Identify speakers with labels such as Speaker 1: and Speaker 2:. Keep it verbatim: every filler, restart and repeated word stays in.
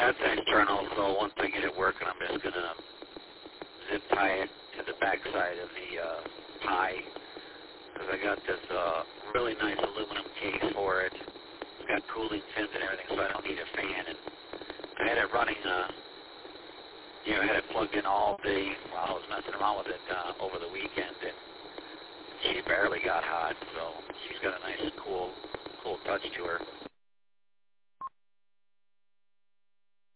Speaker 1: Yeah, it's external, so once I get it working, I'm just going to zip tie it to the backside of the uh, pie, because I got this uh, really nice aluminum case for it. It's got cooling fins and everything, so I don't need a fan. And I had it running, uh, you know, I had it plugged in all day while I was messing around with it uh, over the weekend, and she barely got hot, so she's got a nice, cool, cool touch to her.